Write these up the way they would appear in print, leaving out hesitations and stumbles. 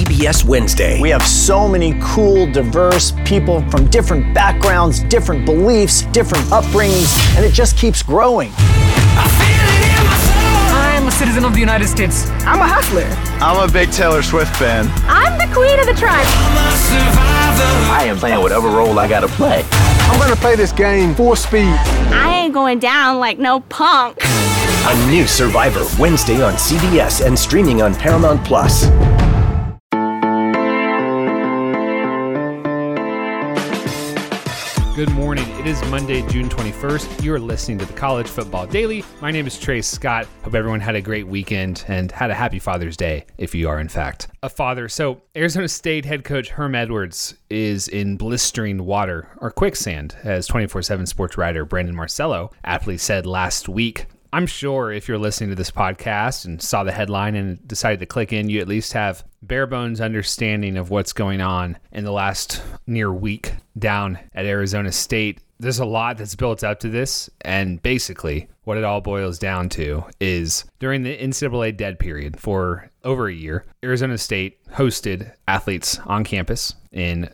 CBS Wednesday. We have so many cool, diverse people from different backgrounds, different beliefs, different upbringings, and it just keeps growing. I'm a citizen of the United States. I'm a hustler. I'm a big Taylor Swift fan. I'm the queen of the tribe. I am playing whatever role I gotta play. I'm gonna play this game full speed. I ain't going down like no punk. A new Survivor Wednesday on CBS and streaming on Paramount Plus. Good morning. It is Monday, June 21st. You are listening to the College Football Daily. My name is Trace Scott. Hope everyone had a great weekend and had a happy Father's Day, if you are, in fact, a father. So, Arizona State head coach Herm Edwards is in blistering water, or quicksand, as 24/7 sports writer Brandon Marcello aptly said last week. I'm sure if you're listening to this podcast and saw the headline and decided to click in, you at least have bare bones understanding of what's going on in the last near week down at Arizona State. There's a lot that's built up to this, and basically what it all boils down to is during the NCAA dead period for over a year, Arizona State hosted athletes on campus in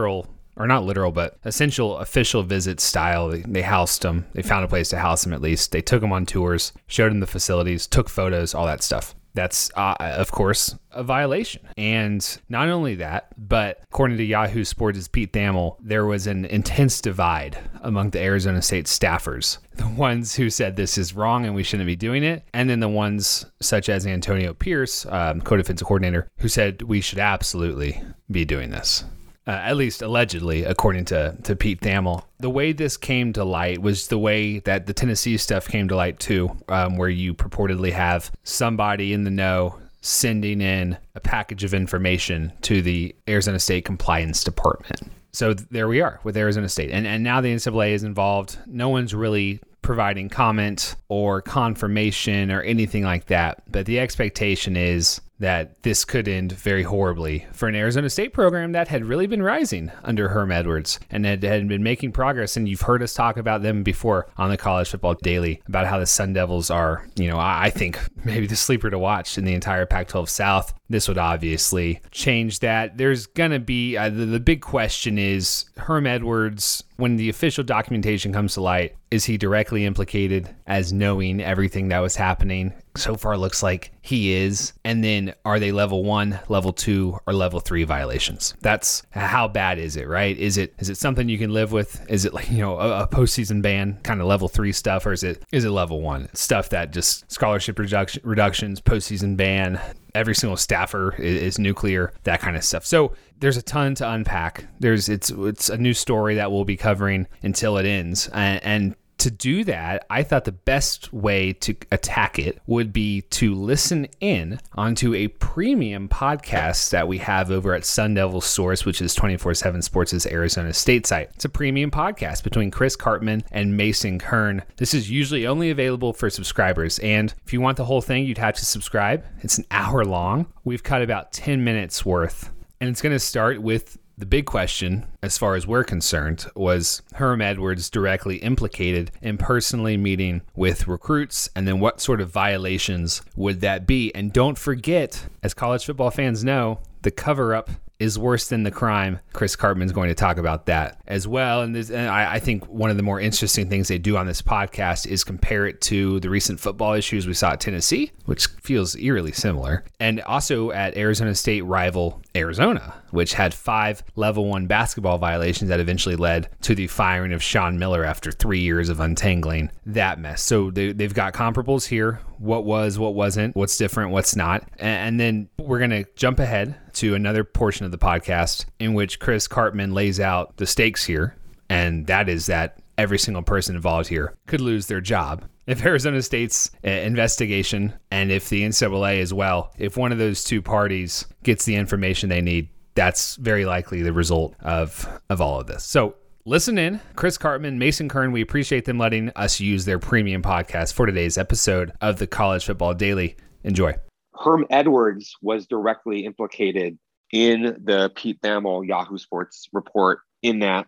essential official visit style. They housed them. They found a place to house them at least. They took them on tours, showed them the facilities, took photos, all that stuff. That's, of course, a violation. And not only that, but according to Yahoo Sports' Pete Thamel, there was an intense divide among the Arizona State staffers. The ones who said this is wrong and we shouldn't be doing it, and then the ones such as Antonio Pierce, co-defensive coordinator, who said we should absolutely be doing this. At least allegedly, according to Pete Thamel. The way this came to light was the way that the Tennessee stuff came to light too, where you purportedly have somebody in the know sending in a package of information to the Arizona State Compliance Department. So there we are with Arizona State. And now the NCAA is involved. No one's really providing comment or confirmation or anything like that. But the expectation is that this could end very horribly for an Arizona State program that had really been rising under Herm Edwards and had been making progress. And you've heard us talk about them before on the College Football Daily about how the Sun Devils are, I think maybe the sleeper to watch in the entire Pac-12 South. This would obviously change that. There's going to be, the big question is Herm Edwards, when the official documentation comes to light, is he directly implicated as knowing everything that was happening? So far, it looks like he is. And then are they level 1, level 2, or level 3 violations? That's how bad is it, right? Is it something you can live with? Is it like, a postseason ban, kind of level 3 stuff, or is it level 1 stuff that just scholarship reductions, postseason ban, every single staffer is nuclear, that kind of stuff. So there's a ton to unpack. It's a new story that we'll be covering until it ends. And to do that, I thought the best way to attack it would be to listen in onto a premium podcast that we have over at Sun Devil Source, which is 24/7 Sports' Arizona State site. It's a premium podcast between Chris Karpman and Mason Kern. This is usually only available for subscribers, and if you want the whole thing, you'd have to subscribe. It's an hour long. We've cut about 10 minutes worth, and it's going to start with the big question, as far as we're concerned, was Herm Edwards directly implicated in personally meeting with recruits? And then what sort of violations would that be? And don't forget, as college football fans know, the cover-up is worse than the crime. Chris Karpman's going to talk about that as well. And I think one of the more interesting things they do on this podcast is compare it to the recent football issues we saw at Tennessee, which feels eerily similar, and also at Arizona State rival Arizona, which had 5 level 1 basketball violations that eventually led to the firing of Sean Miller after 3 years of untangling that mess. So they've got comparables here. What was, what wasn't, what's different, what's not. And then we're going to jump ahead to another portion of the podcast in which Chris Karpman lays out the stakes here. And that is that every single person involved here could lose their job if Arizona State's investigation and if the NCAA as well, if one of those two parties gets the information they need, that's very likely the result of all of this. So listen in. Chris Karpman, Mason Kern, we appreciate them letting us use their premium podcast for today's episode of the College Football Daily. Enjoy. Herm Edwards was directly implicated in the Pete Thamel Yahoo Sports report in that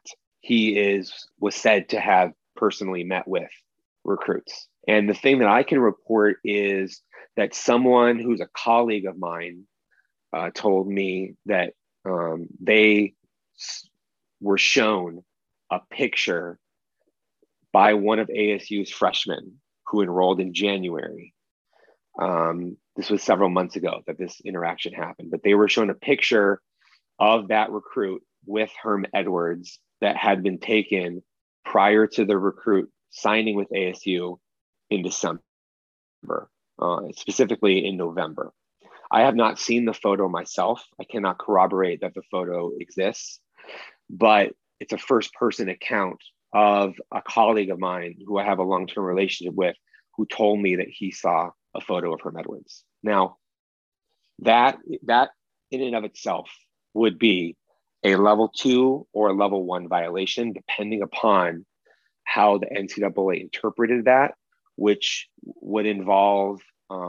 he was said to have personally met with recruits. And the thing that I can report is that someone who's a colleague of mine told me that they were shown a picture by one of ASU's freshmen who enrolled in January. This was several months ago that this interaction happened, but they were shown a picture of that recruit with Herm Edwards that had been taken prior to the recruit signing with ASU in December, specifically in November. I have not seen the photo myself. I cannot corroborate that the photo exists, but it's a first-person account of a colleague of mine who I have a long-term relationship with, who told me that he saw a photo of Herm Edwards. Now, that in and of itself would be a level 2 or a level 1 violation, depending upon how the NCAA interpreted that, which would involve,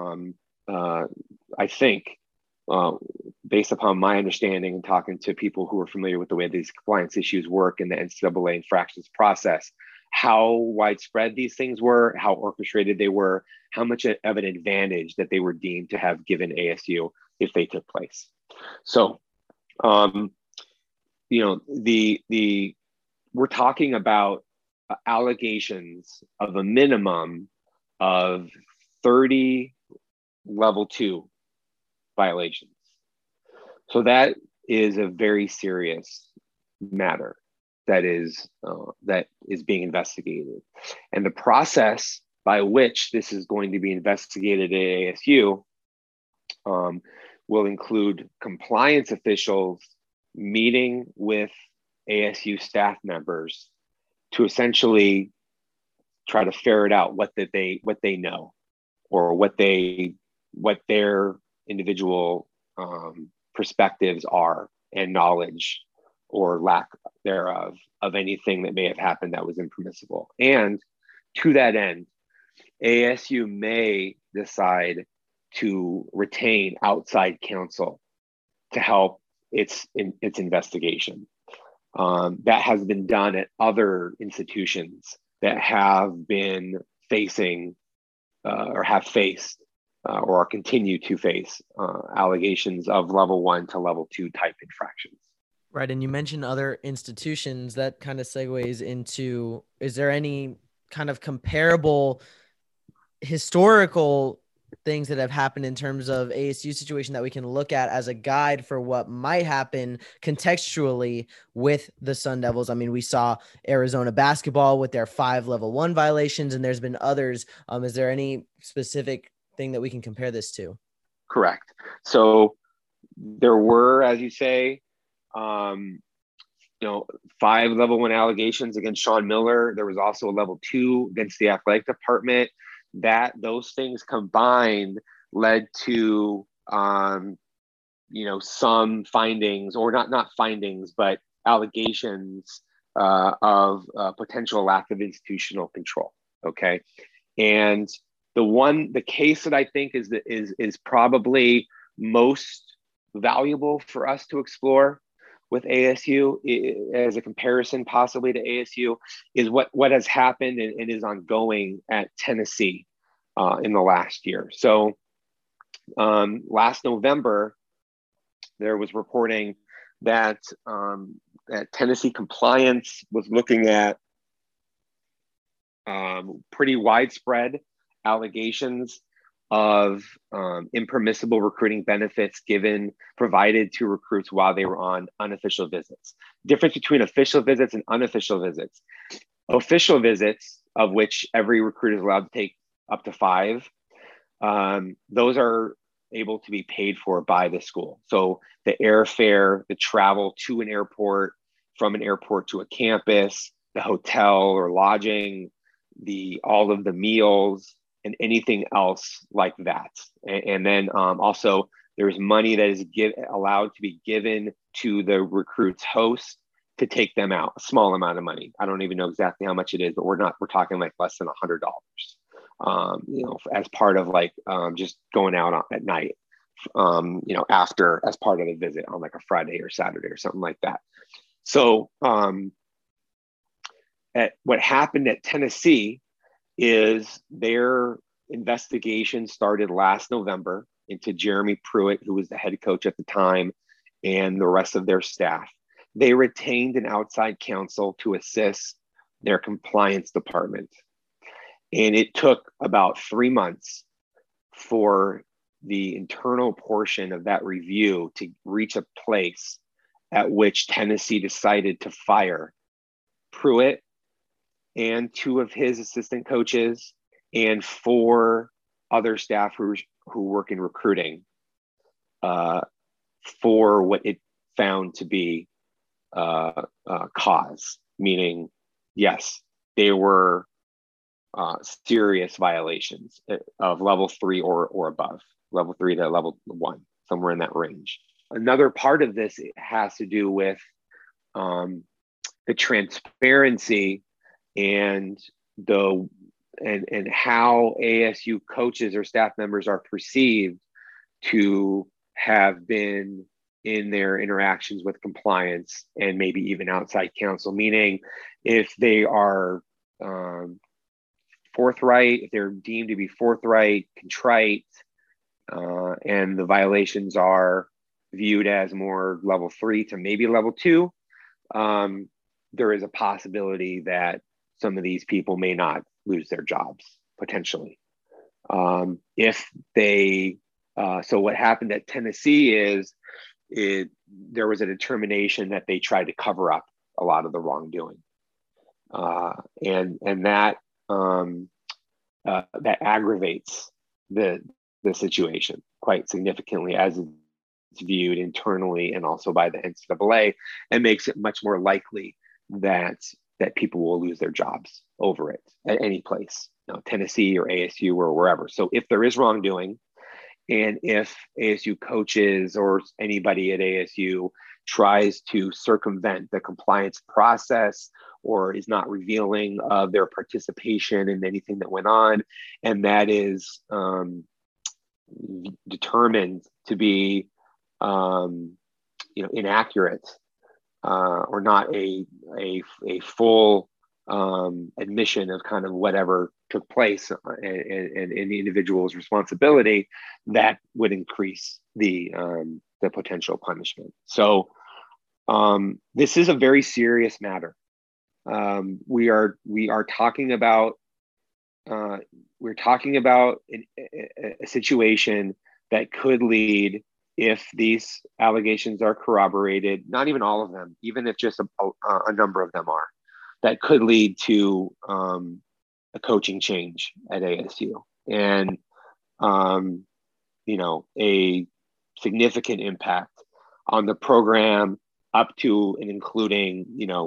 I think, based upon my understanding and talking to people who are familiar with the way these compliance issues work in the NCAA infractions process, how widespread these things were, how orchestrated they were, how much of an advantage that they were deemed to have given ASU if they took place. So, we're talking about allegations of a minimum of 30 level 2 violations. So that is a very serious matter that is being investigated. And the process by which this is going to be investigated at ASU will include compliance officials meeting with ASU staff members to essentially try to ferret out what they know, or what their individual perspectives are, and knowledge or lack thereof of anything that may have happened that was impermissible. And to that end, ASU may decide to retain outside counsel to help its investigation. That has been done at other institutions that have been facing or have faced or continue to face allegations of level 1 to level 2 type infractions. Right. And you mentioned other institutions. That kind of segues into, is there any kind of comparable historical things that have happened in terms of ASU situation that we can look at as a guide for what might happen contextually with the Sun Devils? I mean, we saw Arizona basketball with their 5 level 1 violations, and there's been others. Is there any specific thing that we can compare this to? Correct. So there were, as you say, 5 level 1 allegations against Sean Miller. There was also a level 2 against the athletic department. Those things combined led to some findings, or not findings, but allegations of potential lack of institutional control. Okay, and the case that I think is probably most valuable for us to explore with ASU as a comparison possibly to ASU is what has happened and is ongoing at Tennessee in the last year. So last November, there was reporting that Tennessee compliance was looking at pretty widespread allegations of impermissible recruiting benefits provided to recruits while they were on unofficial visits. Difference between official visits and unofficial visits. Official visits, of which every recruit is allowed to take up to 5, those are able to be paid for by the school. So the airfare, the travel to an airport, from an airport to a campus, the hotel or lodging, all of the meals, and anything else like that. And then also there's money that is allowed to be given to the recruit's host to take them out, a small amount of money. I don't even know exactly how much it is, but we're talking like less than $100, as part of just going out at night, after, as part of the visit on like a Friday or Saturday or something like that. So what happened at Tennessee is their investigation started last November. into Jeremy Pruitt, who was the head coach at the time, and the rest of their staff. They retained an outside counsel to assist their compliance department. And it took about 3 months for the internal portion of that review to reach a place at which Tennessee decided to fire Pruitt and 2 of his assistant coaches and 4 other staff who work in recruiting for what it found to be cause, meaning, yes, they were serious violations of level 3 or above, level 3 to level 1, somewhere in that range. Another part of this has to do with the transparency and how ASU coaches or staff members are perceived to have been in their interactions with compliance and maybe even outside counsel, meaning if they are forthright, if they're deemed to be forthright, contrite, and the violations are viewed as more level 3 to maybe level 2, there is a possibility that some of these people may not lose their jobs potentially. If they, so what happened at Tennessee is there was a determination that they tried to cover up a lot of the wrongdoing, and that aggravates the situation quite significantly as it's viewed internally and also by the NCAA, and makes it much more likely that people will lose their jobs over it at any place, Tennessee or ASU or wherever. So if there is wrongdoing, and if ASU coaches or anybody at ASU tries to circumvent the compliance process or is not revealing of their participation in anything that went on, and that is determined to be inaccurate or not a full admission of kind of whatever took place and the individual's responsibility, that would increase the potential punishment. So this is a very serious matter. We are talking about a situation that could lead, if these allegations are corroborated, not even all of them, even if just a number of them are, that could lead to a coaching change at ASU and, a significant impact on the program up to and including,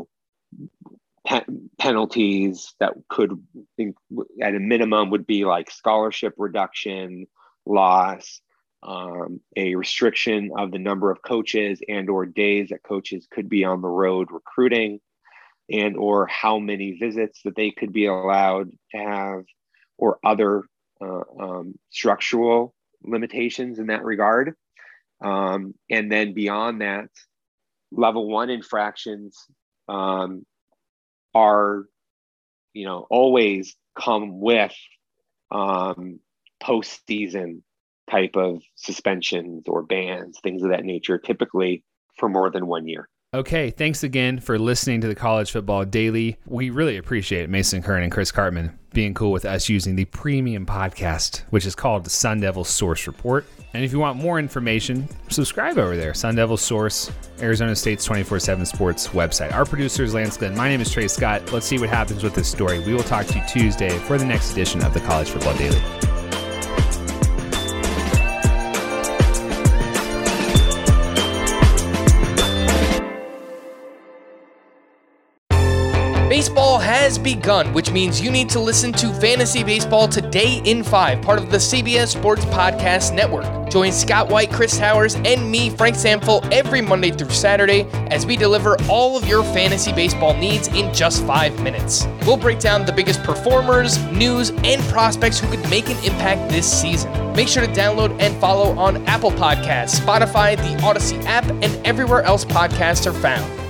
penalties that could, at a minimum, would be like scholarship reduction, loss, a restriction of the number of coaches and or days that coaches could be on the road recruiting, and or how many visits that they could be allowed to have, or other structural limitations in that regard. And then beyond that, level 1 infractions are, always come with postseason type of suspensions or bans, things of that nature, typically for more than 1 year. Okay, thanks again for listening to the College Football Daily. We really appreciate Mason Kern and Chris Karpman being cool with us using the premium podcast, which is called the Sun Devil Source Report. And if you want more information, subscribe over there. Sun Devil Source, Arizona State's 24/7 sports website. Our producer is Lance Glenn. My name is Trey Scott. Let's see what happens with this story. We will talk to you Tuesday for the next edition of the College Football Daily. Baseball has begun, which means you need to listen to Fantasy Baseball Today in 5, part of the CBS Sports Podcast Network. Join Scott White, Chris Towers, and me, Frank Samfel, every Monday through Saturday as we deliver all of your fantasy baseball needs in just 5 minutes. We'll break down the biggest performers, news, and prospects who could make an impact this season. Make sure to download and follow on Apple Podcasts, Spotify, the Odyssey app, and everywhere else podcasts are found.